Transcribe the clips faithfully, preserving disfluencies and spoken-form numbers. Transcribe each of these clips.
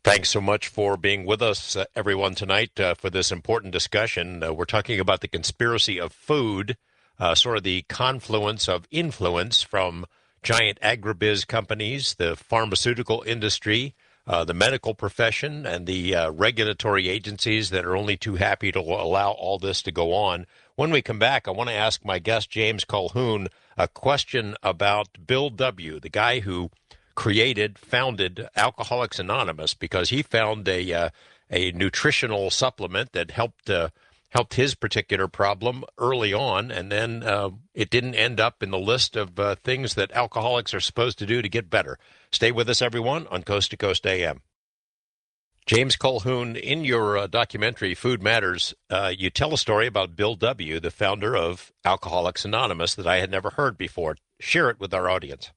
Thanks so much for being with us, uh, everyone, tonight uh, for this important discussion. Uh, we're talking about the conspiracy of food, uh, sort of the confluence of influence from giant agribiz companies, the pharmaceutical industry, uh, the medical profession, and the uh, regulatory agencies that are only too happy to allow all this to go on. When we come back, I want to ask my guest, James Colquhoun, a question about Bill W., the guy who created, founded Alcoholics Anonymous because he found a uh, a nutritional supplement that helped uh, helped his particular problem early on, and then uh, it didn't end up in the list of uh, things that alcoholics are supposed to do to get better. Stay with us, everyone, on Coast to Coast A M. James Colquhoun, in your uh, documentary Food Matters, uh, you tell a story about Bill W., the founder of Alcoholics Anonymous, that I had never heard before. Share it with our audience.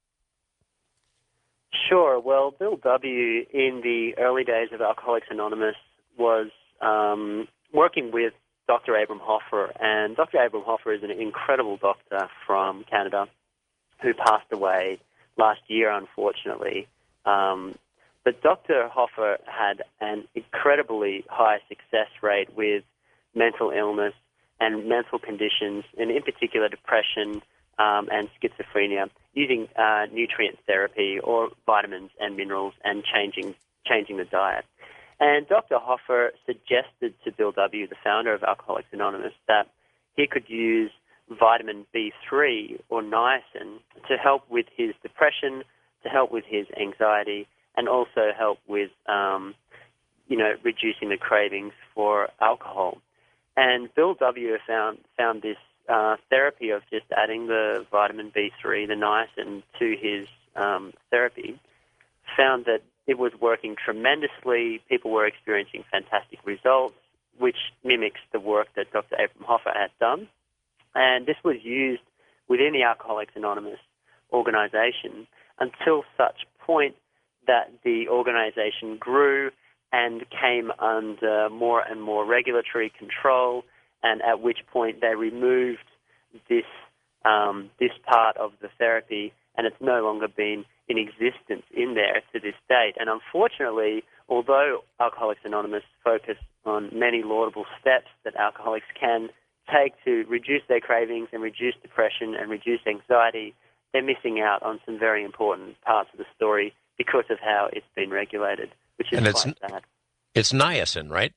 Sure. Well, Bill W., in the early days of Alcoholics Anonymous, was um, working with Doctor Abram Hoffer. And Doctor Abram Hoffer is an incredible doctor from Canada who passed away last year, unfortunately. Um, but Doctor Hoffer had an incredibly high success rate with mental illness and mental conditions, and in particular depression um, and schizophrenia, using uh, nutrient therapy or vitamins and minerals and changing changing the diet. And Doctor Hoffer suggested to Bill W., the founder of Alcoholics Anonymous, that he could use vitamin B three or niacin to help with his depression, to help with his anxiety, and also help with, um, you know, reducing the cravings for alcohol. And Bill W. found found this Uh, therapy of just adding the vitamin B three, the niacin, to his um, therapy, found that it was working tremendously. People were experiencing fantastic results, which mimics the work that Doctor Abram Hoffer had done. And this was used within the Alcoholics Anonymous organization until such point that the organization grew and came under more and more regulatory control, and at which point they removed this um, this part of the therapy, and it's no longer been in existence in there to this date. And unfortunately, although Alcoholics Anonymous focus on many laudable steps that alcoholics can take to reduce their cravings and reduce depression and reduce anxiety, they're missing out on some very important parts of the story because of how it's been regulated, which is and it's, quite sad. It's niacin, right?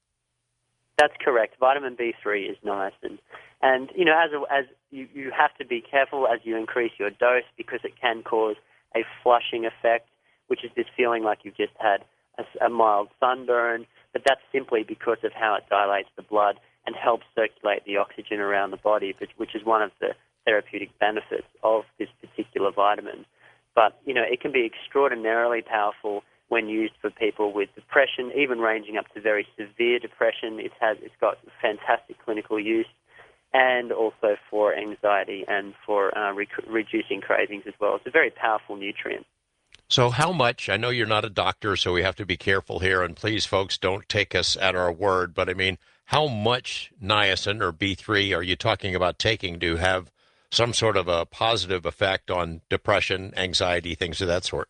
That's correct. Vitamin B three is niacin. And, you know, as a, as you, you have to be careful as you increase your dose because it can cause a flushing effect, which is this feeling like you've just had a, a mild sunburn. But that's simply because of how it dilates the blood and helps circulate the oxygen around the body, which, which is one of the therapeutic benefits of this particular vitamin. But, you know, it can be extraordinarily powerful when used for people with depression, even ranging up to very severe depression. It has, it's got fantastic clinical use, and also for anxiety and for uh, rec- reducing cravings as well. It's a very powerful nutrient. So how much, I know you're not a doctor, so we have to be careful here, and please, folks, don't take us at our word, but I mean, how much niacin or B three are you talking about taking to have some sort of a positive effect on depression, anxiety, things of that sort?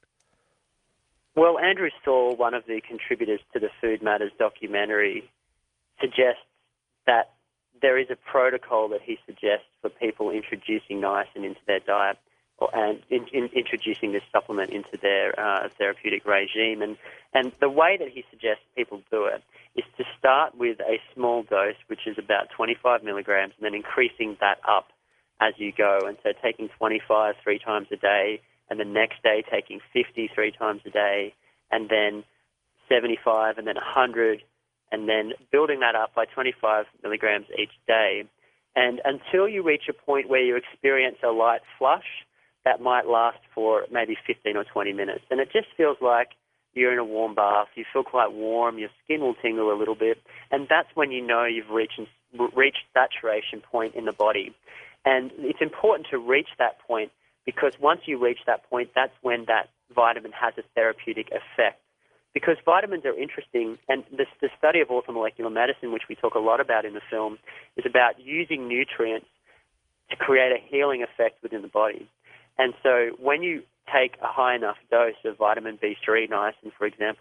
Well, Andrew Saul, one of the contributors to the Food Matters documentary, suggests that there is a protocol that he suggests for people introducing niacin into their diet or, and in, in, introducing this supplement into their uh, therapeutic regime. And, and the way that he suggests people do it is to start with a small dose, which is about twenty-five milligrams, and then increasing that up as you go. And so taking twenty-five three times a day, and the next day taking fifty three times a day, and then seventy-five, and then one hundred, and then building that up by twenty-five milligrams each day. And until you reach a point where you experience a light flush, that might last for maybe fifteen or twenty minutes. And it just feels like you're in a warm bath, you feel quite warm, your skin will tingle a little bit, and that's when you know you've reached, reached saturation point in the body. And it's important to reach that point, because once you reach that point, that's when that vitamin has a therapeutic effect. Because vitamins are interesting, and this, the study of orthomolecular medicine, which we talk a lot about in the film, is about using nutrients to create a healing effect within the body. And so when you take a high enough dose of vitamin B three, niacin, for example,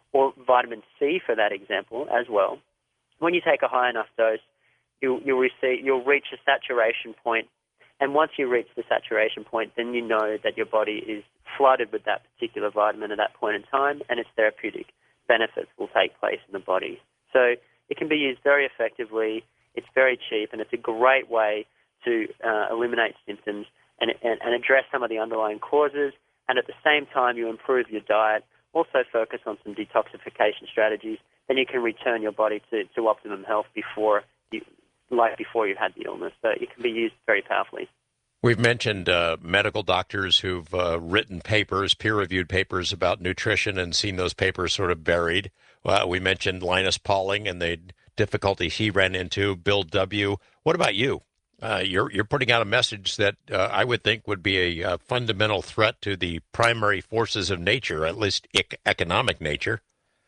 or vitamin C for that example as well. When you take a high enough dose, you'll, you'll, receive, you'll reach a saturation point, and once you reach the saturation point, then you know that your body is flooded with that particular vitamin at that point in time, and its therapeutic benefits will take place in the body. So it can be used very effectively, it's very cheap, and it's a great way to uh, eliminate symptoms and, and, and address some of the underlying causes, and at the same time you improve your diet, also focus on some detoxification strategies, then you can return your body to, to optimum health before you, like before you had the illness. So it can be used very powerfully. We've mentioned uh, medical doctors who've uh, written papers, peer-reviewed papers about nutrition and seen those papers sort of buried. Uh, we mentioned Linus Pauling and the difficulties he ran into, Bill W. What about you? Uh, you're you're putting out a message that uh, I would think would be a, a fundamental threat to the primary forces of nature, at least ec- economic nature.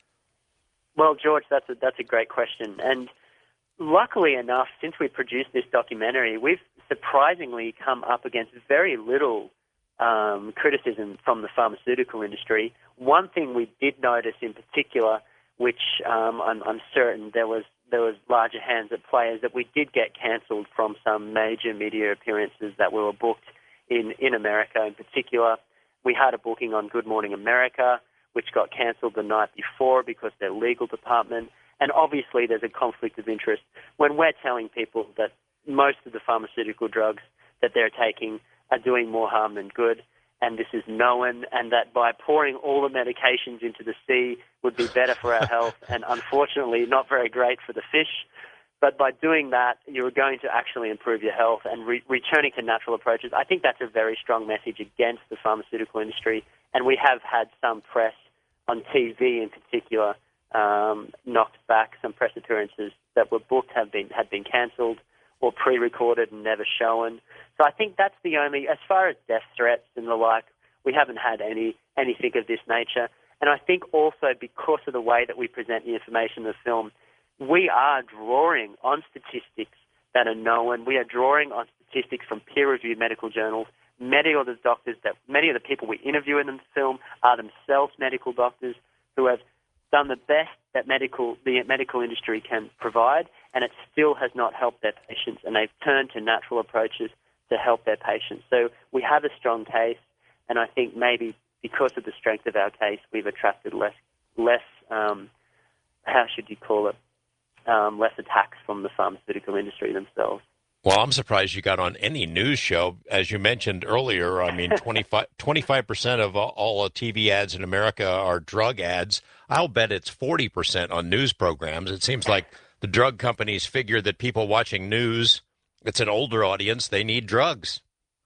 Well, George, that's a, that's a great question. And luckily enough, since we produced this documentary, we've surprisingly come up against very little um, criticism from the pharmaceutical industry. One thing we did notice in particular, which um, I'm, I'm certain there was there was larger hands at play, is that we did get cancelled from some major media appearances that we were booked in, in America. In particular, we had a booking on Good Morning America, which got cancelled the night before because their legal department. And obviously there's a conflict of interest when we're telling people that most of the pharmaceutical drugs that they're taking are doing more harm than good, and this is known, and that by pouring all the medications into the sea would be better for our health and unfortunately not very great for the fish. But by doing that, you're going to actually improve your health and re- returning to natural approaches. I think that's a very strong message against the pharmaceutical industry, and we have had some press on T V in particular um, knocked back. Some press appearances that were booked have been had been cancelled or pre-recorded and never shown. So I think that's the only, as far as death threats and the like, we haven't had any anything of this nature. And I think also because of the way that we present the information in the film, we are drawing on statistics that are known. We are drawing on statistics from peer-reviewed medical journals. Many of the doctors that, many of the people we interview in the film are themselves medical doctors who have done the best that medical the medical industry can provide, and it still has not helped their patients, and they've turned to natural approaches to help their patients. So we have a strong case, and I think maybe because of the strength of our case, we've attracted less, less um, how should you call it, um, less attacks from the pharmaceutical industry themselves. Well, I'm surprised you got on any news show. As you mentioned earlier, I mean, twenty-five percent of all T V ads in America are drug ads. I'll bet it's forty percent on news programs. It seems like the drug companies figure that people watching news, it's an older audience, they need drugs.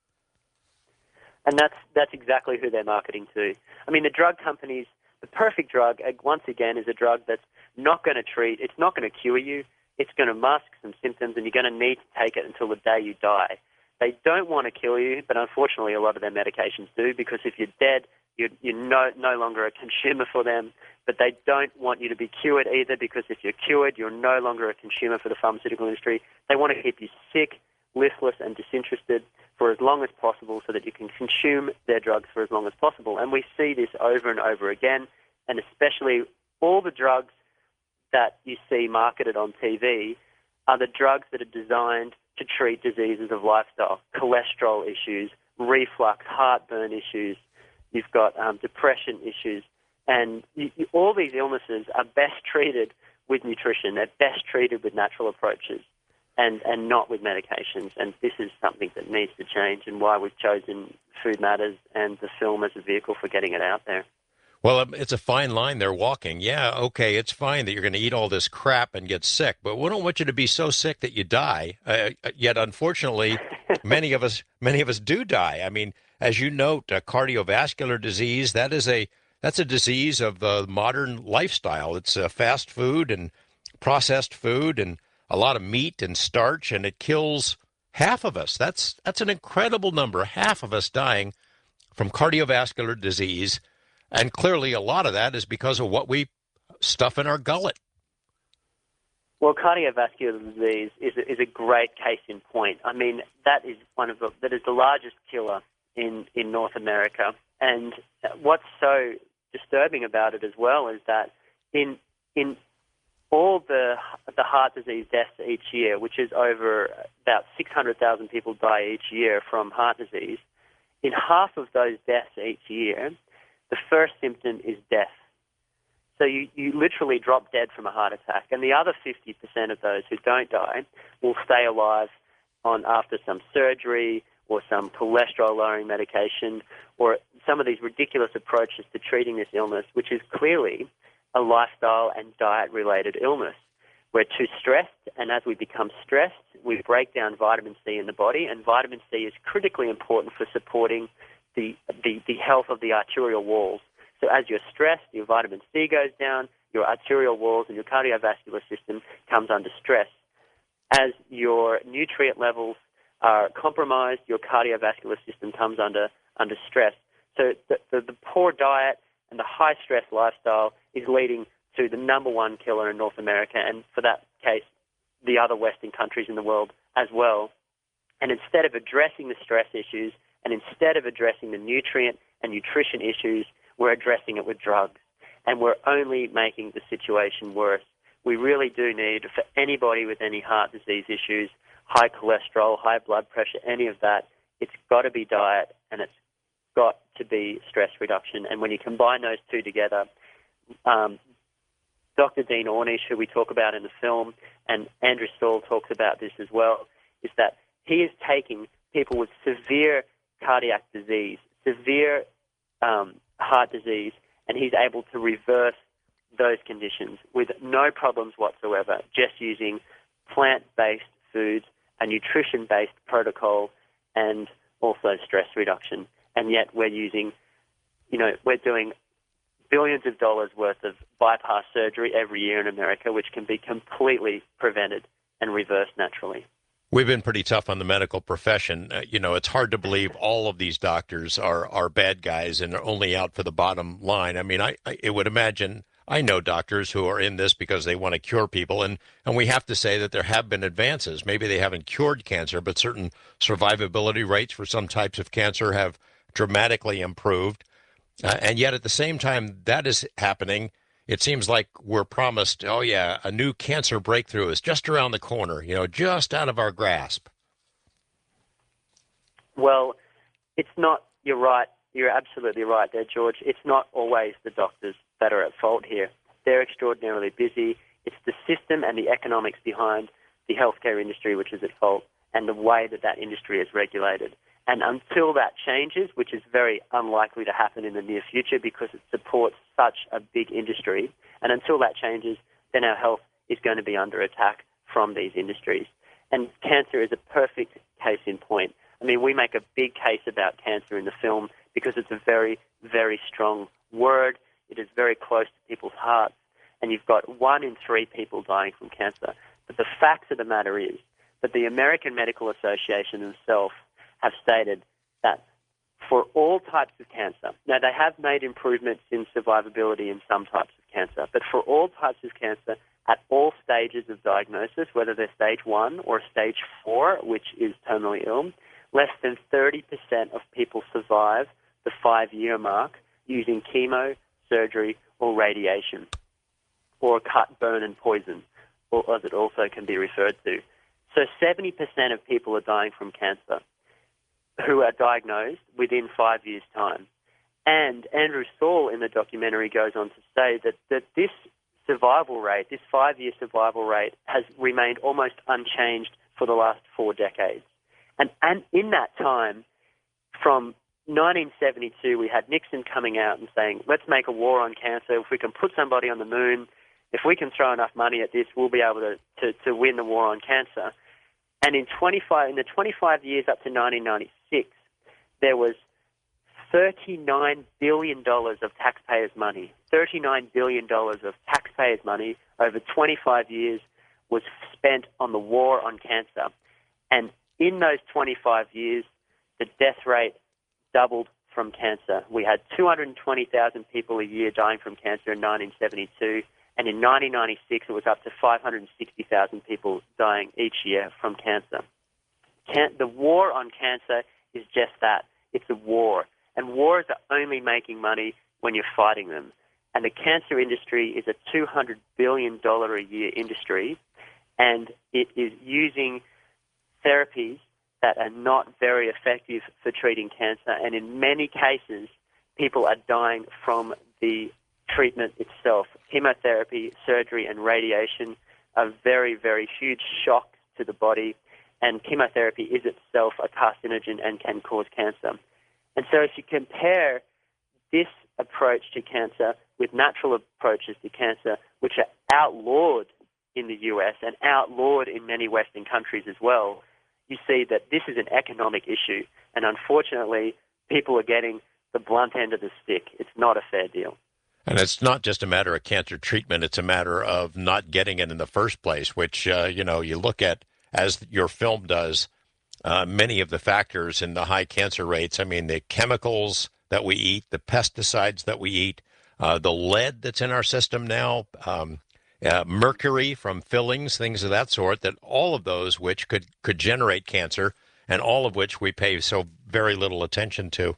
And that's that's exactly who they're marketing to. I mean, the drug companies, the perfect drug, once again, is a drug that's not going to treat, it's not going to cure you. It's going to mask some symptoms, and you're going to need to take it until the day you die. They don't want to kill you, but unfortunately a lot of their medications do, because if you're dead, you're, you're no, no longer a consumer for them. But they don't want you to be cured either, because if you're cured, you're no longer a consumer for the pharmaceutical industry. They want to keep you sick, listless, and disinterested for as long as possible so that you can consume their drugs for as long as possible. And we see this over and over again, and especially all the drugs that you see marketed on T V are the drugs that are designed to treat diseases of lifestyle, cholesterol issues, reflux, heartburn issues. You've got um, depression issues. And you, you, all these illnesses are best treated with nutrition. They're best treated with natural approaches and, and not with medications. And this is something that needs to change, and why we've chosen Food Matters and the film as a vehicle for getting it out there. Well, it's a fine line they're walking. Yeah, okay, it's fine that you're going to eat all this crap and get sick, but we don't want you to be so sick that you die. Uh, yet, unfortunately, many of us many of us do die. I mean, as you note, uh, cardiovascular disease, that is a that's a disease of the modern lifestyle. It's uh, fast food and processed food and a lot of meat and starch, and it kills half of us. That's that's an incredible number, half of us dying from cardiovascular disease. And clearly a lot of that is because of what we stuff in our gullet. Well, cardiovascular disease is a, is a great case in point. I mean, that is one of the, that is the largest killer in, in North America. And what's so disturbing about it as well is that in in all the the heart disease deaths each year, which is over about six hundred thousand people die each year from heart disease, in half of those deaths each year, the first symptom is death. So you, you literally drop dead from a heart attack. And the other fifty percent of those who don't die will stay alive on after some surgery or some cholesterol-lowering medication or some of these ridiculous approaches to treating this illness, which is clearly a lifestyle and diet-related illness. We're too stressed, and as we become stressed, we break down vitamin C in the body, and vitamin C is critically important for supporting the, the, the health of the arterial walls. So as you're stressed, your vitamin C goes down, your arterial walls and your cardiovascular system comes under stress. As your nutrient levels are compromised, your cardiovascular system comes under, under stress. So the, the, the poor diet and the high-stress lifestyle is leading to the number one killer in North America, and for that case, the other Western countries in the world as well. And instead of addressing the stress issues, and instead of addressing the nutrient and nutrition issues, we're addressing it with drugs. And we're only making the situation worse. We really do need, for anybody with any heart disease issues, high cholesterol, high blood pressure, any of that, it's got to be diet and it's got to be stress reduction. And when you combine those two together, um, Doctor Dean Ornish, who we talk about in the film, and Andrew Saul talks about this as well, is that he is taking people with severe cardiac disease, severe um, heart disease, and he's able to reverse those conditions with no problems whatsoever, just using plant-based foods, a nutrition-based protocol, and also stress reduction. And yet we're using, you know, we're doing billions of dollars worth of bypass surgery every year in America, which can be completely prevented and reversed naturally. We've been pretty tough on the medical profession. Uh, you know, it's hard to believe all of these doctors are, are bad guys and are only out for the bottom line. I mean, I, I it would imagine, I know doctors who are in this because they want to cure people, and, and we have to say that there have been advances. Maybe they haven't cured cancer, but certain survivability rates for some types of cancer have dramatically improved. Uh, and yet at the same time that is happening, it seems like we're promised, oh, yeah, a new cancer breakthrough is just around the corner, you know, just out of our grasp. Well, it's not, you're right, you're absolutely right there, George. It's not always the doctors that are at fault here. They're extraordinarily busy. It's the system and the economics behind the healthcare industry which is at fault, and the way that that industry is regulated. And until that changes, which is very unlikely to happen in the near future because it supports such a big industry, and until that changes, then our health is going to be under attack from these industries. And cancer is a perfect case in point. I mean, we make a big case about cancer in the film because it's a very, very strong word. It is very close to people's hearts, and you've got one in three people dying from cancer. But the fact of the matter is that the American Medical Association themselves have stated that for all types of cancer, now they have made improvements in survivability in some types of cancer, but for all types of cancer at all stages of diagnosis, whether they're stage one or stage four, which is terminally ill, less than thirty percent of people survive the five-year mark using chemo, surgery, or radiation, or cut, burn, and poison, or as it also can be referred to. So seventy percent of people are dying from cancer who are diagnosed within five years' time. And Andrew Saul in the documentary goes on to say that, that this survival rate, this five-year survival rate, has remained almost unchanged for the last four decades. And, and in that time, from nineteen seventy-two, we had Nixon coming out and saying, let's make a war on cancer. If we can put somebody on the moon, if we can throw enough money at this, we'll be able to, to, to win the war on cancer. And in twenty-five, in the twenty-five years up to nineteen ninety-six, there was thirty-nine billion dollars of taxpayers' money. thirty-nine billion dollars of taxpayers' money over twenty-five years was spent on the war on cancer. And in those twenty-five years, the death rate doubled from cancer. We had two hundred twenty thousand people a year dying from cancer in nineteen seventy-two. And in nineteen ninety-six, it was up to five hundred sixty thousand people dying each year from cancer. Can- the war on cancer is just that. It's a war. And wars are only making money when you're fighting them. And the cancer industry is a two hundred billion dollars a year industry, and it is using therapies that are not very effective for treating cancer. And in many cases, people are dying from the treatment itself. Chemotherapy, surgery, and radiation are very, very huge shocks to the body, and chemotherapy is itself a carcinogen and can cause cancer. And so if you compare this approach to cancer with natural approaches to cancer, which are outlawed in the U S and outlawed in many Western countries as well, you see that this is an economic issue, and unfortunately, people are getting the blunt end of the stick. It's not a fair deal. And it's not just a matter of cancer treatment, it's a matter of not getting it in the first place, which, uh, you know, you look at, as your film does, uh, many of the factors in the high cancer rates. I mean, the chemicals that we eat, the pesticides that we eat, uh, the lead that's in our system now, um, uh, mercury from fillings, things of that sort, that all of those which could, could generate cancer, and all of which we pay so very little attention to.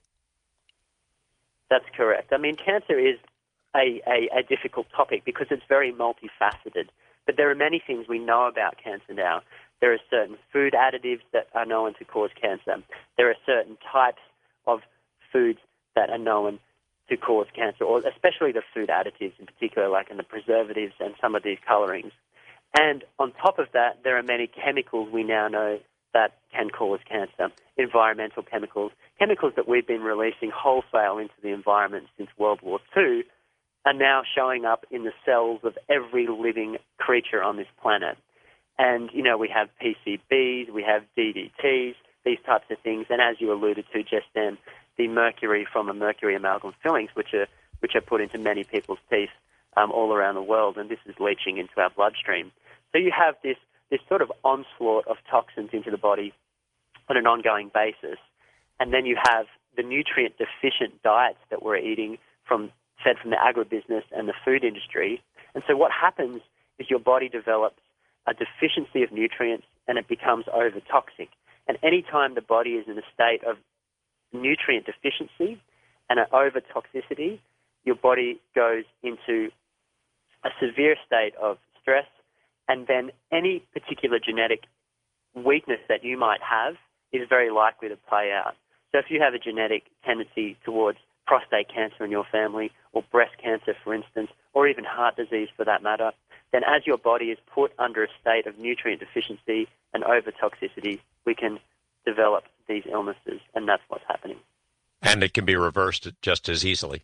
That's correct. I mean, cancer is a, a, a difficult topic because it's very multifaceted. But there are many things we know about cancer now. There are certain food additives that are known to cause cancer. There are certain types of foods that are known to cause cancer, or especially the food additives in particular, like in the preservatives and some of these colorings. And on top of that, there are many chemicals we now know that can cause cancer, environmental chemicals, chemicals that we've been releasing wholesale into the environment since World War Two are now showing up in the cells of every living creature on this planet. And, you know, we have P C Bs, we have D D Ts, these types of things, and as you alluded to just then, the mercury from a mercury amalgam fillings, which are which are put into many people's teeth um, all around the world, and this is leaching into our bloodstream. So you have this this sort of onslaught of toxins into the body on an ongoing basis, and then you have the nutrient-deficient diets that we're eating from fed from the agribusiness and the food industry. And so what happens is your body develops a deficiency of nutrients, and it becomes overtoxic. And any time the body is in a state of nutrient deficiency and an overtoxicity, your body goes into a severe state of stress, and then any particular genetic weakness that you might have is very likely to play out. So if you have a genetic tendency towards prostate cancer in your family, or breast cancer, for instance, or even heart disease for that matter, then as your body is put under a state of nutrient deficiency and overtoxicity, we can develop these illnesses, and that's what's happening. And it can be reversed just as easily.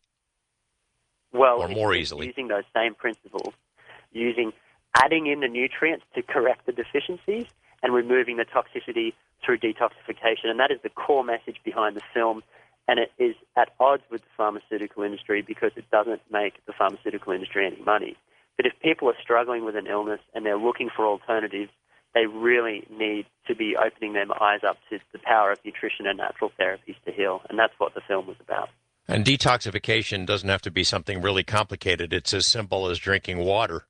Well, or more easily. Using those same principles, using adding in the nutrients to correct the deficiencies and removing the toxicity through detoxification. And that is the core message behind the film. And it is at odds with the pharmaceutical industry because it doesn't make the pharmaceutical industry any money. But if people are struggling with an illness and they're looking for alternatives, they really need to be opening their eyes up to the power of nutrition and natural therapies to heal. And that's what the film was about. And detoxification doesn't have to be something really complicated. It's as simple as drinking water.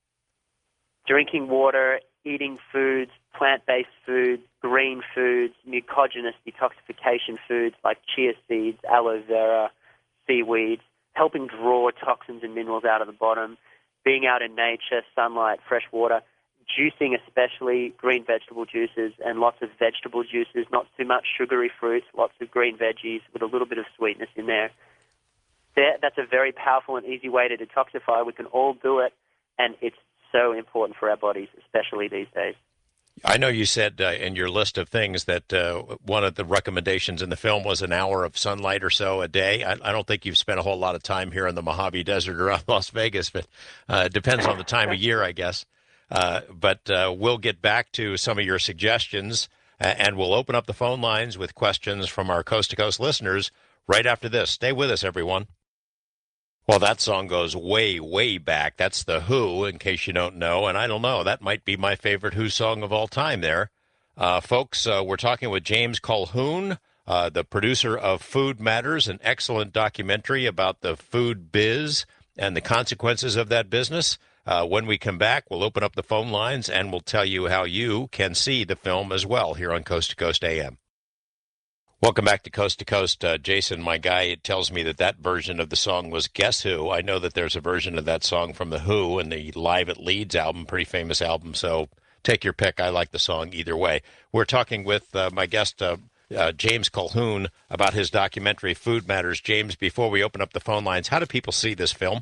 Drinking water, eating foods, plant-based foods, green foods, mucogenous detoxification foods like chia seeds, aloe vera, seaweeds, helping draw toxins and minerals out of the bottom, being out in nature, sunlight, fresh water, juicing especially, green vegetable juices and lots of vegetable juices, not too much sugary fruits, lots of green veggies with a little bit of sweetness in there. there. That's a very powerful and easy way to detoxify. We can all do it, and it's so important for our bodies, especially these days. I know you said uh, in your list of things that uh, one of the recommendations in the film was an hour of sunlight or so a day. I, I don't think you've spent a whole lot of time here in the Mojave Desert around Las Vegas, but uh, it depends on the time of year, I guess. Uh, but uh, we'll get back to some of your suggestions, uh, and we'll open up the phone lines with questions from our coast-to-coast listeners right after this. Stay with us, everyone. Well, that song goes way, way back. That's The Who, in case you don't know. And I don't know, that might be my favorite Who song of all time there. Uh, folks, uh, we're talking with James Colquhoun, uh, the producer of Food Matters, an excellent documentary about the food biz and the consequences of that business. Uh, when we come back, we'll open up the phone lines and we'll tell you how you can see the film as well here on Coast to Coast A M. Welcome back to Coast to Coast. Uh, Jason, my guy, tells me that that version of the song was Guess Who. I know that there's a version of that song from The Who and the Live at Leeds album, pretty famous album. So take your pick. I like the song either way. We're talking with uh, my guest, uh, uh, James Colquhoun, about his documentary, Food Matters. James, before we open up the phone lines, how do people see this film?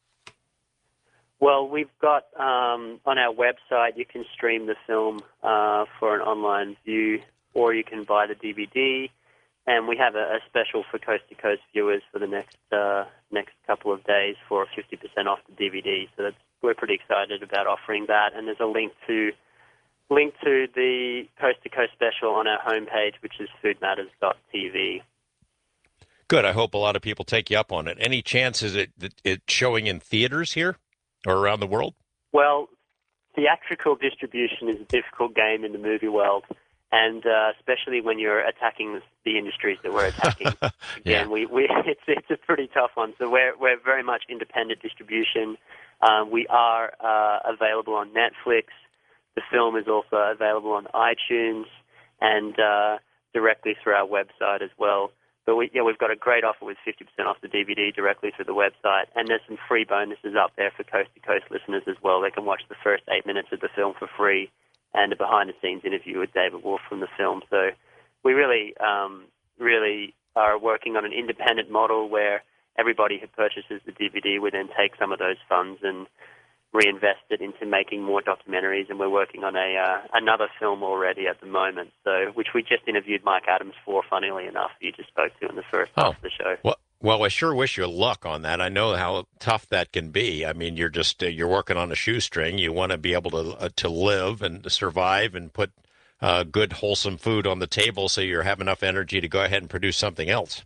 Well, we've got um, on our website, you can stream the film uh, for an online view, or you can buy the D V D. And we have a, a special for Coast to Coast viewers for the next uh, next couple of days for fifty percent off the D V D. So that's, we're pretty excited about offering that. And there's a link to link to the Coast to Coast special on our homepage, which is food matters dot t v. Good. I hope a lot of people take you up on it. Any chance is it it showing in theaters here or around the world? Well, theatrical distribution is a difficult game in the movie world. And uh, especially when you're attacking the industries that we're attacking, yeah. again, we, we it's it's a pretty tough one. So we're we're very much independent distribution. Um, we are uh, available on Netflix. The film is also available on iTunes and uh, directly through our website as well. But we yeah we've got a great offer with fifty percent off the D V D directly through the website, and there's some free bonuses up there for Coast to Coast listeners as well. They can watch the first eight minutes of the film for free, and a behind-the-scenes interview with David Wolf from the film. So we really, um, really are working on an independent model where everybody who purchases the D V D would then take some of those funds and reinvest it into making more documentaries. And we're working on a uh, another film already at the moment, so which we just interviewed Mike Adams for, funnily enough, you just spoke to in the first oh. half of the show. Well, Well, I sure wish you luck on that. I know how tough that can be. I mean, you're just uh, you're working on a shoestring. You want to be able to uh, to live and to survive and put uh, good, wholesome food on the table, so you have enough energy to go ahead and produce something else.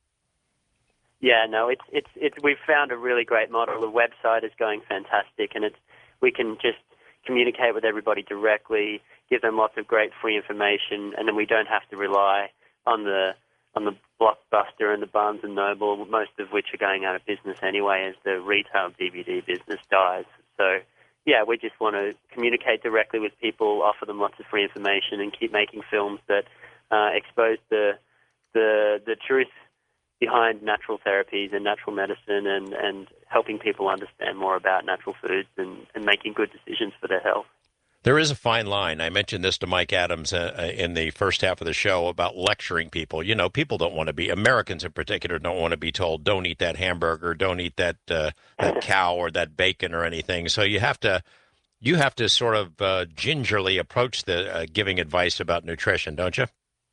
Yeah, no, it's it's it's we've found a really great model. The website is going fantastic, and it's we can just communicate with everybody directly, give them lots of great free information, and then we don't have to rely on the on the Blockbuster and the Barnes and Noble, most of which are going out of business anyway as the retail D V D business dies. So, yeah, we just want to communicate directly with people, offer them lots of free information, and keep making films that uh, expose the the the truth behind natural therapies and natural medicine, and, and helping people understand more about natural foods and, and making good decisions for their health. There is a fine line. I mentioned this to Mike Adams uh, in the first half of the show about lecturing people. You know, people don't want to be, Americans in particular, don't want to be told, don't eat that hamburger, don't eat that uh, that cow or that bacon or anything. So you have to you have to sort of uh, gingerly approach the uh, giving advice about nutrition, don't you?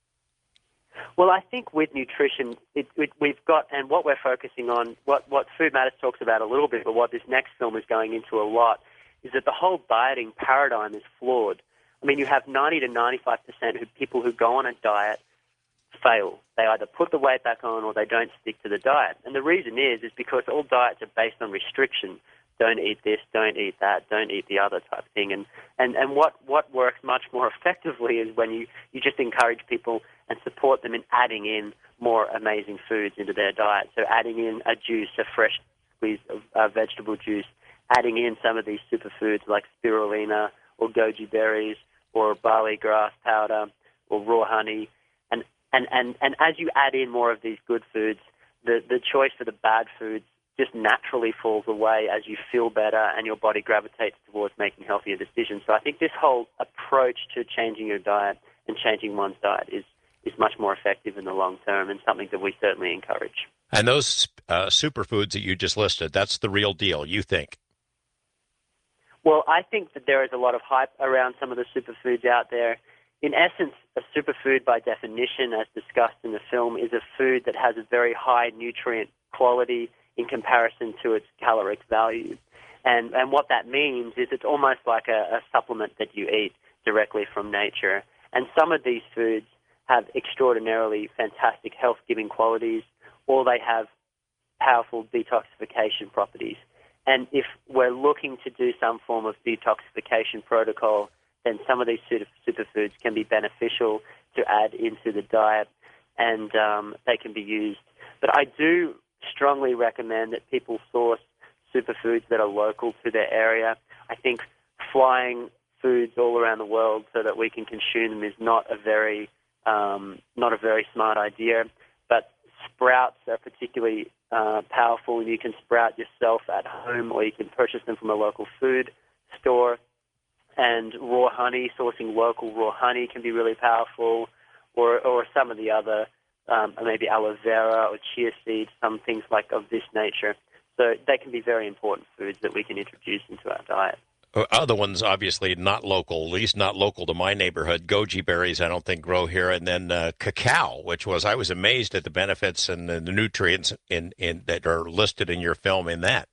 Well, I think with nutrition, it, it, we've got, and what we're focusing on, what, what Food Matters talks about a little bit, but what this next film is going into a lot, is that the whole dieting paradigm is flawed. I mean, you have ninety to ninety-five percent of people who go on a diet fail. They either put the weight back on or they don't stick to the diet. And the reason is, is because all diets are based on restriction. Don't eat this, don't eat that, don't eat the other type thing. And, and, and what, what works much more effectively is when you, you just encourage people and support them in adding in more amazing foods into their diet. So adding in a juice, a fresh squeeze of uh, vegetable juice, adding in some of these superfoods like spirulina or goji berries or barley grass powder or raw honey. And, and, and, and as you add in more of these good foods, the, the choice for the bad foods just naturally falls away as you feel better and your body gravitates towards making healthier decisions. So I think this whole approach to changing your diet and changing one's diet is, is much more effective in the long term and something that we certainly encourage. And those uh, superfoods that you just listed, that's the real deal, you think? Well, I think that there is a lot of hype around some of the superfoods out there. In essence, a superfood by definition, as discussed in the film, is a food that has a very high nutrient quality in comparison to its caloric value. And, and what that means is it's almost like a, a supplement that you eat directly from nature. And some of these foods have extraordinarily fantastic health-giving qualities, or they have powerful detoxification properties. And if we're looking to do some form of detoxification protocol, then some of these superfoods can be beneficial to add into the diet, and um, they can be used. But I do strongly recommend that people source superfoods that are local to their area. I think flying foods all around the world so that we can consume them is not a very um, not a very smart idea. But sprouts are particularly uh, powerful, and you can sprout yourself at home, or you can purchase them from a local food store. And raw honey, sourcing local raw honey can be really powerful, or or some of the other, um, maybe aloe vera or chia seeds, some things like of this nature. So they can be very important foods that we can introduce into our diet. Other ones, obviously not local, at least not local to my neighborhood. Goji berries, I don't think grow here, and then uh, cacao, which was I was amazed at the benefits and the, the nutrients in, in that are listed in your film in that.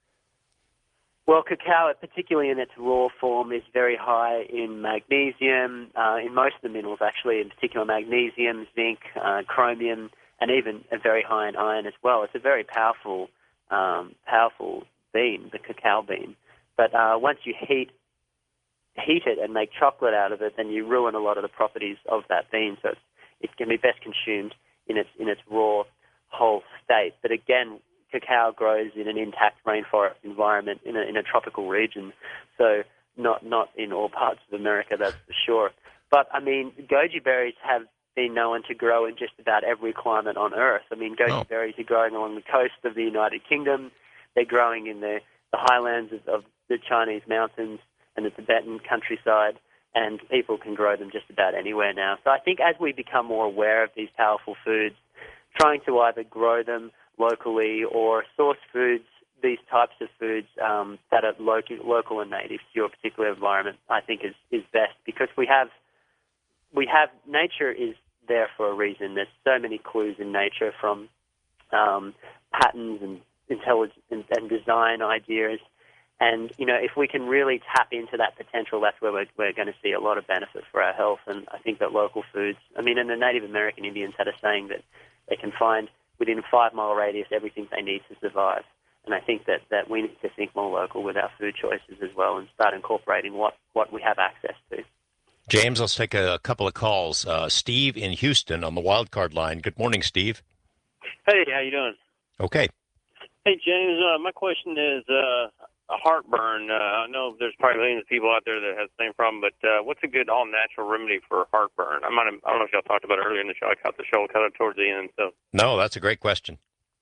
Well, cacao, particularly in its raw form, is very high in magnesium, uh, in most of the minerals actually, in particular magnesium, zinc, uh, chromium, and even very high in iron as well. It's a very powerful, um, powerful bean, the cacao bean. But uh, once you heat heat it and make chocolate out of it, then you ruin a lot of the properties of that bean. So it's, it can be best consumed in its in its raw, whole state. But again, cacao grows in an intact rainforest environment in a, in a tropical region, so not not in all parts of America, that's for sure. But I mean, goji berries have been known to grow in just about every climate on Earth. I mean, goji oh. berries are growing along the coast of the United Kingdom. They're growing in the, the highlands of, of the Chinese mountains and the Tibetan countryside, and people can grow them just about anywhere now. So I think as we become more aware of these powerful foods, trying to either grow them locally or source foods, these types of foods um, that are local, local and native to your particular environment, I think is, is best, because we have we have nature is there for a reason. There's so many clues in nature, from um, patterns and intelligence and, and design ideas. And, you know, if we can really tap into that potential, that's where we're, we're going to see a lot of benefit for our health. And I think that local foods, I mean, and the Native American Indians had a saying that they can find within a five-mile radius everything they need to survive. And I think that, that we need to think more local with our food choices as well, and start incorporating what, what we have access to. James, let's take a, a couple of calls. Uh, Steve in Houston on the wildcard line. Good morning, Steve. Hey, how you doing? Okay. Hey, James, uh, my question is uh, a heartburn. Uh, I know there's probably millions of people out there that have the same problem, but uh, what's a good all-natural remedy for heartburn? I might have, I don't know if y'all talked about it earlier in the show. I caught the show cut it towards the end. So. No, that's a great question.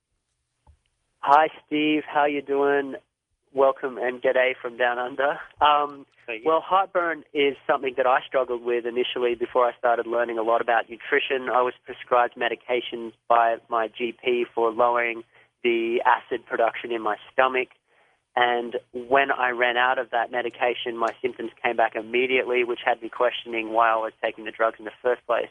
Hi, Steve. How you doing? Welcome and g'day from down under. Um, well, heartburn is something that I struggled with initially before I started learning a lot about nutrition. I was prescribed medications by my G P for lowering the acid production in my stomach. And when I ran out of that medication, my symptoms came back immediately, which had me questioning why I was taking the drugs in the first place.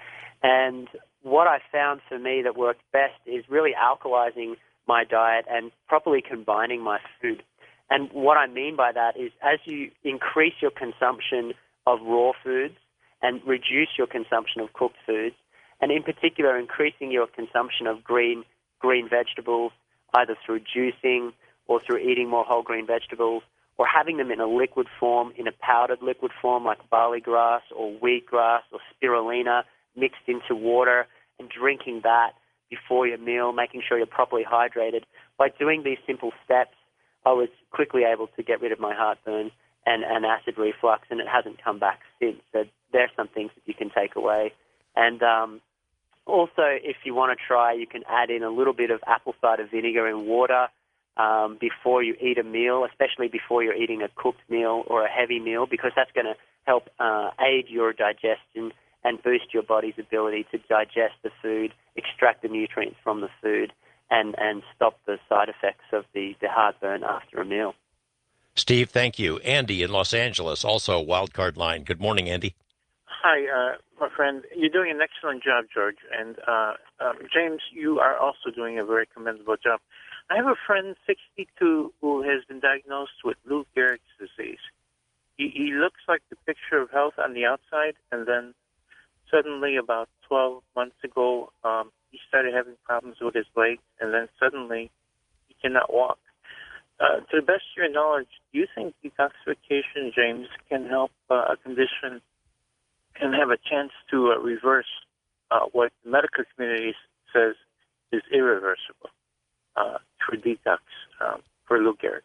And what I found for me that worked best is really alkalizing my diet and properly combining my food. And what I mean by that is, as you increase your consumption of raw foods and reduce your consumption of cooked foods, and in particular increasing your consumption of green green vegetables, either through juicing or through eating more whole grain vegetables, or having them in a liquid form, in a powdered liquid form like barley grass or wheatgrass or spirulina mixed into water, and drinking that before your meal, making sure you're properly hydrated. By doing these simple steps, I was quickly able to get rid of my heartburn and, and acid reflux, and it hasn't come back since. So there's some things that you can take away. And um, also, if you want to try, you can add in a little bit of apple cider vinegar and water um, before you eat a meal, especially before you're eating a cooked meal or a heavy meal, because that's going to help uh, aid your digestion and boost your body's ability to digest the food, extract the nutrients from the food, and, and stop the side effects of the, the heartburn after a meal. Steve, thank you. Andy in Los Angeles, also wildcard line. Good morning, Andy. Hi, uh, my friend. You're doing an excellent job, George. And uh, um, James, you are also doing a very commendable job. I have a friend, sixty-two, who has been diagnosed with Lou Gehrig's disease. He, he looks like the picture of health on the outside, and then suddenly about twelve months ago, um, he started having problems with his legs, and then suddenly he cannot walk. Uh, to the best of your knowledge, do you think detoxification, James, can help uh, a condition and have a chance to uh, reverse uh, what the medical community says is irreversible uh, through detox um, for Lou Gehrig's?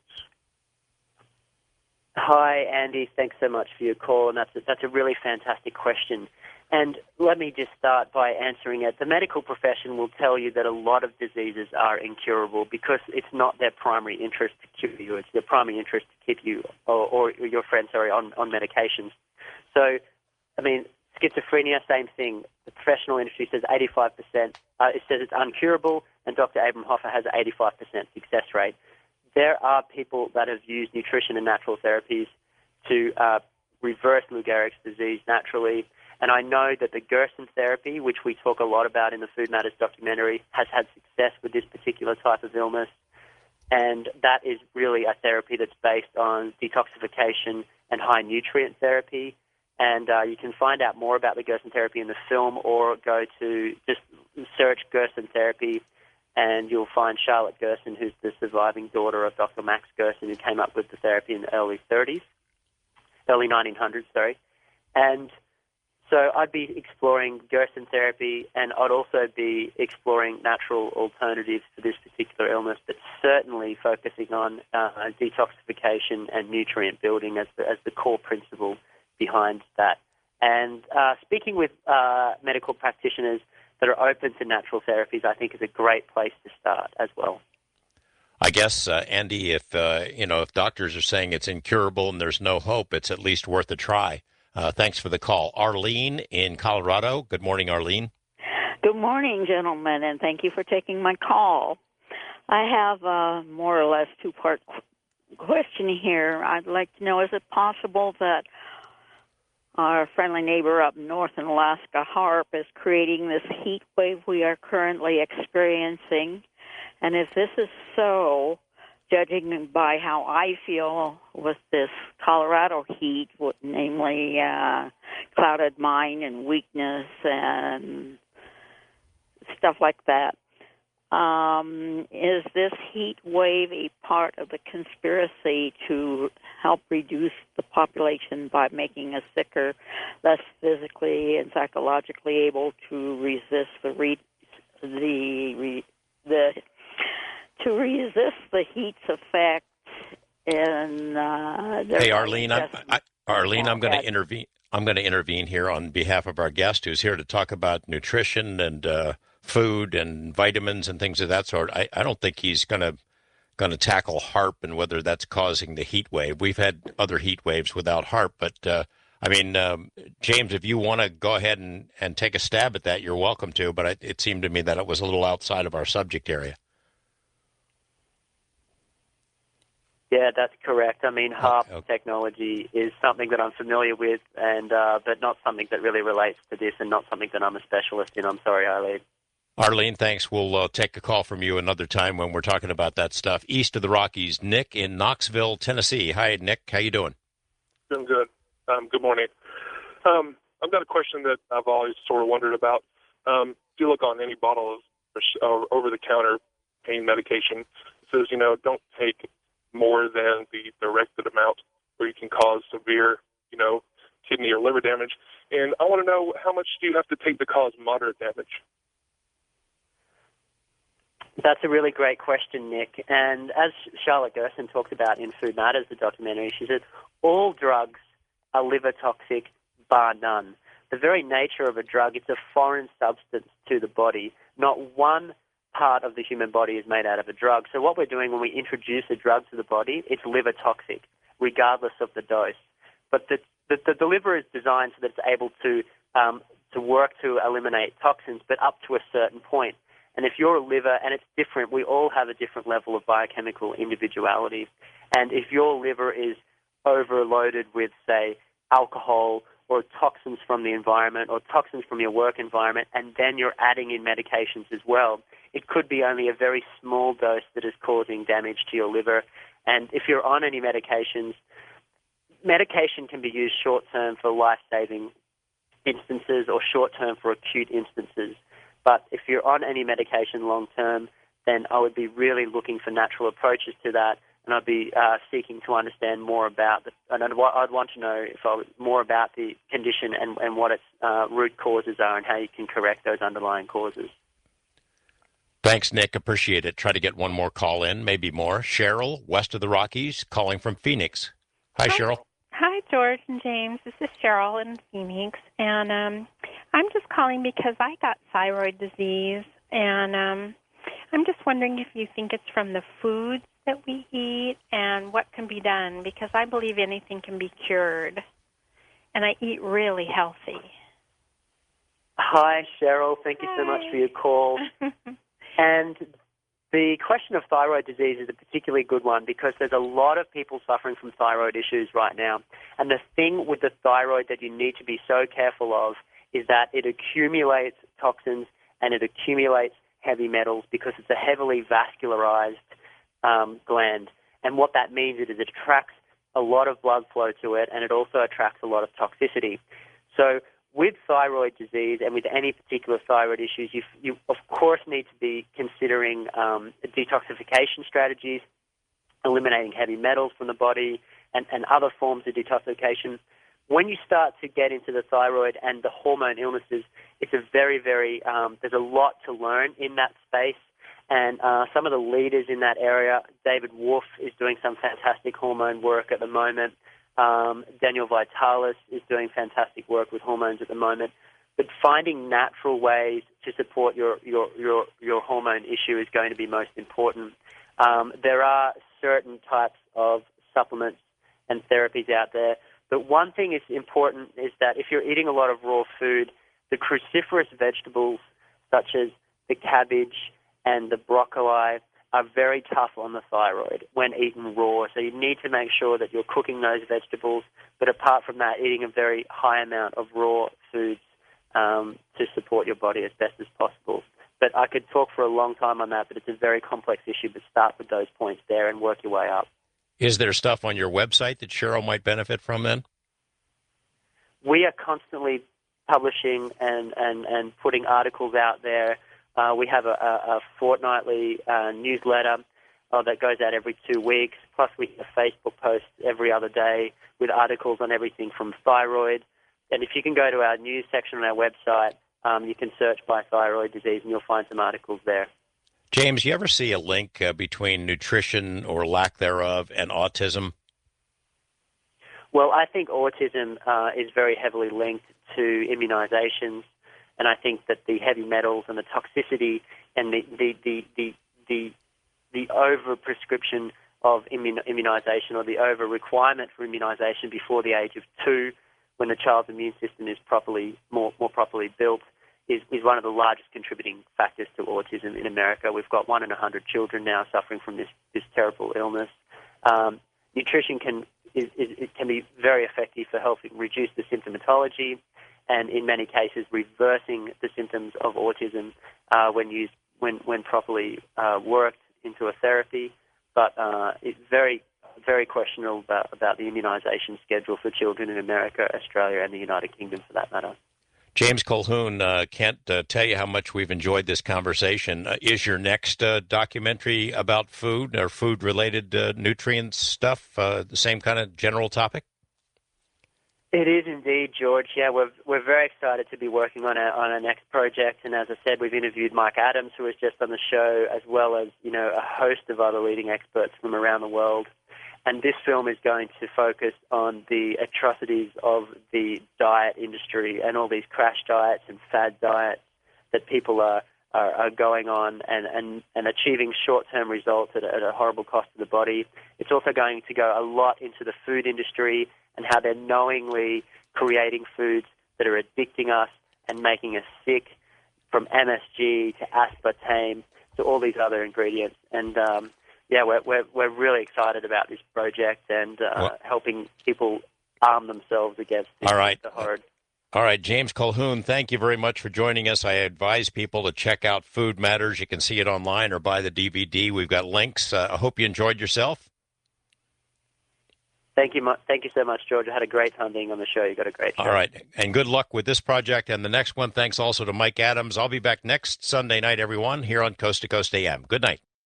Hi, Andy. Thanks so much for your call, and that's a, that's a really fantastic question. And let me just start by answering it. The medical profession will tell you that a lot of diseases are incurable because it's not their primary interest to cure you. It's their primary interest to keep you or, or your friend, sorry, on, on medications. So, I mean, schizophrenia, same thing. The professional industry says eighty-five percent. Uh, it says it's uncurable, and Doctor Abram Hoffer has an eighty-five percent success rate. There are people that have used nutrition and natural therapies to uh, reverse Lou Gehrig's disease naturally. And I know that the Gerson therapy, which we talk a lot about in the Food Matters documentary, has had success with this particular type of illness. And that is really a therapy that's based on detoxification and high nutrient therapy. And uh, you can find out more about the Gerson therapy in the film, or go to just search Gerson therapy, and you'll find Charlotte Gerson, who's the surviving daughter of Doctor Max Gerson, who came up with the therapy in the early thirties, early nineteen hundreds, sorry. And so I'd be exploring Gerson therapy, and I'd also be exploring natural alternatives for this particular illness, but certainly focusing on uh, detoxification and nutrient building as the, as the core principle behind that. And uh, speaking with uh, medical practitioners that are open to natural therapies, I think, is a great place to start as well. I guess, uh, Andy, if uh, you know, if doctors are saying it's incurable and there's no hope, it's at least worth a try. Uh, thanks for the call. Arlene in Colorado. Good morning, Arlene. Good morning, gentlemen, and thank you for taking my call. I have a more or less two-part question here. I'd like to know, is it possible that our friendly neighbor up north in Alaska, HAARP, is creating this heat wave we are currently experiencing? And if this is so, judging by how I feel with this Colorado heat, namely uh, clouded mind and weakness and stuff like that, um, is this heat wave a part of the conspiracy to help reduce the population by making us sicker, less physically and psychologically able to resist the re- the re- the to resist the heat's effects? And uh, hey, Arlene, I'm, I, Arlene, I'm going to intervene. I'm going to intervene here on behalf of our guest, who's here to talk about nutrition and uh, food and vitamins and things of that sort. I, I don't think he's going to going to tackle HAARP and whether that's causing the heat wave. We've had other heat waves without HAARP, but uh, I mean, um, James, if you want to go ahead and, and take a stab at that, you're welcome to. But it, it seemed to me that it was a little outside of our subject area. Yeah, that's correct. I mean, HAARP okay. technology is something that I'm familiar with, and uh, but not something that really relates to this, and not something that I'm a specialist in. I'm sorry, Arlene. Arlene, thanks. We'll uh, take a call from you another time when we're talking about that stuff. East of the Rockies, Nick in Knoxville, Tennessee. Hi, Nick. How you doing? Doing good. Um, good morning. Um, I've got a question that I've always sort of wondered about. Um, if you look on any bottle of uh, over-the-counter pain medication, it says, you know, don't take more than the directed amount, where you can cause severe, you know, kidney or liver damage. And I want to know, how much do you have to take to cause moderate damage? That's a really great question, Nick. And as Charlotte Gerson talked about in Food Matters, the documentary, she said, all drugs are liver toxic, bar none. The very nature of a drug, it's a foreign substance to the body. Not one part of the human body is made out of a drug. So what we're doing when we introduce a drug to the body, it's liver toxic, regardless of the dose. But the, the, the, the liver is designed so that it's able to um, to work to eliminate toxins, but up to a certain point. And if you're a liver, and it's different, we all have a different level of biochemical individuality. And if your liver is overloaded with, say, alcohol or toxins from the environment or toxins from your work environment, and then you're adding in medications as well, it could be only a very small dose that is causing damage to your liver. And if you're on any medications, medication can be used short-term for life-saving instances or short-term for acute instances. But if you're on any medication long-term, then I would be really looking for natural approaches to that, and I'd be uh, seeking to understand more about the, and I'd, I'd want to know if I was more about the condition and, and what its uh, root causes are and how you can correct those underlying causes. Thanks, Nick. Appreciate it. Try to get one more call in, maybe more. Cheryl, west of the Rockies, calling from Phoenix. Hi, Hi. Cheryl. Hi, George and James. This is Cheryl in Phoenix, and um, I'm just calling because I got thyroid disease, and um, I'm just wondering if you think it's from the foods that we eat and what can be done, because I believe anything can be cured, and I eat really healthy. Hi, Cheryl. Thank you so much for your call. And the question of thyroid disease is a particularly good one because there's a lot of people suffering from thyroid issues right now. And the thing with the thyroid that you need to be so careful of is that it accumulates toxins and it accumulates heavy metals because it's a heavily vascularized um, gland. And what that means is it attracts a lot of blood flow to it, and it also attracts a lot of toxicity. So with thyroid disease and with any particular thyroid issues, you, you of course need to be considering um, detoxification strategies, eliminating heavy metals from the body, and, and other forms of detoxification. When you start to get into the thyroid and the hormone illnesses, it's a very, very, um, there's a lot to learn in that space. And uh, some of the leaders in that area, David Wolf is doing some fantastic hormone work at the moment. Um, Daniel Vitalis is doing fantastic work with hormones at the moment. But finding natural ways to support your, your, your, your hormone issue is going to be most important. Um, there are certain types of supplements and therapies out there. But one thing is important is that if you're eating a lot of raw food, the cruciferous vegetables such as the cabbage and the broccoli are very tough on the thyroid when eaten raw. So you need to make sure that you're cooking those vegetables. But apart from that, eating a very high amount of raw foods um, to support your body as best as possible. But I could talk for a long time on that, but it's a very complex issue. But start with those points there and work your way up. Is there stuff on your website that Cheryl might benefit from then? We are constantly publishing and, and, and putting articles out there. Uh, we have a, a, a fortnightly uh, newsletter uh, that goes out every two weeks. Plus, we have a Facebook post every other day with articles on everything from thyroid. And if you can go to our news section on our website, um, you can search by thyroid disease and you'll find some articles there. James, you ever see a link uh, between nutrition or lack thereof and autism? Well, I think autism uh, is very heavily linked to immunizations. And I think that the heavy metals and the toxicity and the the the the the, the over prescription of immun, immunization or the over requirement for immunization before the age of two, when the child's immune system is properly more more properly built, is, is one of the largest contributing factors to autism in America. We've got one in a hundred children now suffering from this this terrible illness. Um, nutrition can is, is it can be very effective for helping reduce the symptomatology, and in many cases reversing the symptoms of autism uh, when used when when properly uh, worked into a therapy. But uh, it's very very questionable about, about the immunization schedule for children in America, Australia, and the United Kingdom, for that matter. James Colquhoun, uh, can't uh, tell you how much we've enjoyed this conversation. Uh, is your next uh, documentary about food or food-related uh, nutrients stuff uh, the same kind of general topic? It is indeed, George. Yeah, we're we're very excited to be working on our on our next project. And as I said, we've interviewed Mike Adams, who was just on the show, as well as you know a host of other leading experts from around the world. And this film is going to focus on the atrocities of the diet industry and all these crash diets and fad diets that people are are, are going on and, and, and achieving short-term results at a, at a horrible cost to the body. It's also going to go a lot into the food industry and how they're knowingly creating foods that are addicting us and making us sick, from M S G to aspartame to all these other ingredients. And um, yeah, we're, we're we're really excited about this project and uh, well, helping people arm themselves against this, all right. the horror. All right, James Colquhoun, thank you very much for joining us. I advise people to check out Food Matters. You can see it online or buy the D V D. We've got links. Uh, I hope you enjoyed yourself. Thank you, thank you so much, George. I had a great time being on the show. You got a great show. All right, and good luck with this project and the next one. Thanks also to Mike Adams. I'll be back next Sunday night, everyone, here on Coast to Coast A M. Good night.